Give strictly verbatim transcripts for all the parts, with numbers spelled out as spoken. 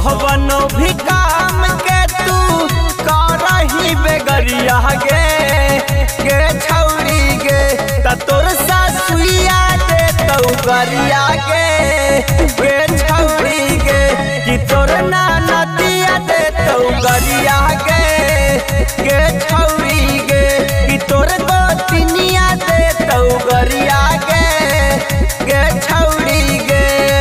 कहबनो भी काम के तू करही बेगरिया गे गे छौरी गे त तोर सासुइया दे तौ गरिया गे गे छौरी गे कि तोर नानतिया दे तौ गरिया गे गे छौरी गे कि तोर गोतिनिया दे तौ गरिया गे गे छौरी गे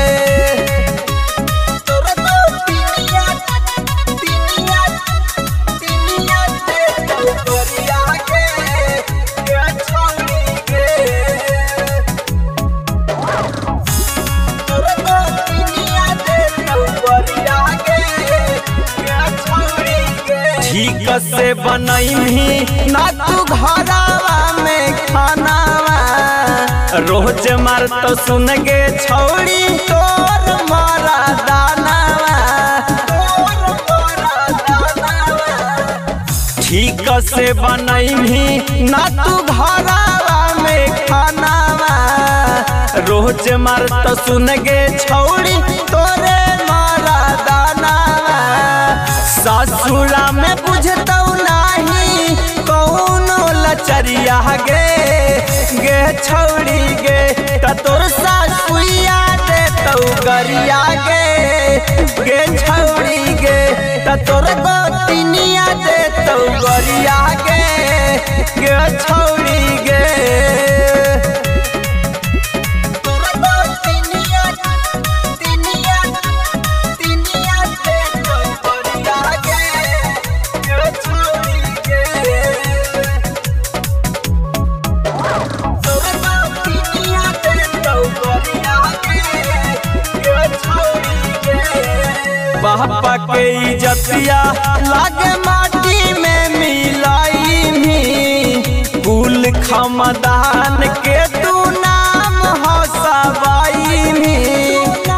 ठीक से बनैमी ना तू घरावा में खानावा रोज मार तो सुन गे छौड़ी तोर मारा दानावा ठीक से बनैमी ना तू घरावा में खानावा रोज मार तो सुन गे छौड़ी तोरे मारा दानावा ससुरा में बुझतौ नाही कौनो लचरिया गे गे छौड़ी गे त तोर सासुइया दे तौ गरिया गे गे छौड़ी गे त तोर गोतिनिया दे तौ गरिया गे गे छौड़ी गे बापा के इज्जतिया लागे माटी में मिलाई भी कुल खमदान के तू नाम हो सवाई भी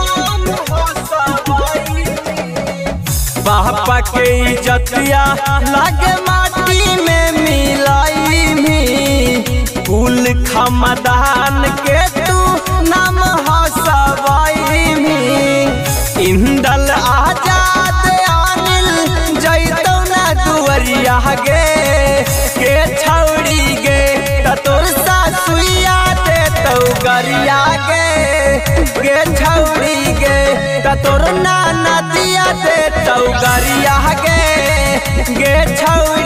बापा के इज्जतिया लागे माटी में मिलाई भी कुल खमदान के तू नाम हो सवाई भी इंदल आजाद आनिल जैतौ ना दुवरिया गे गे छौड़ी गे त तोर सासुइया दे तौ गरिया गे गे छौड़ी गे त तोर नानतिया दे तौ गरिया गे गे छौड़ी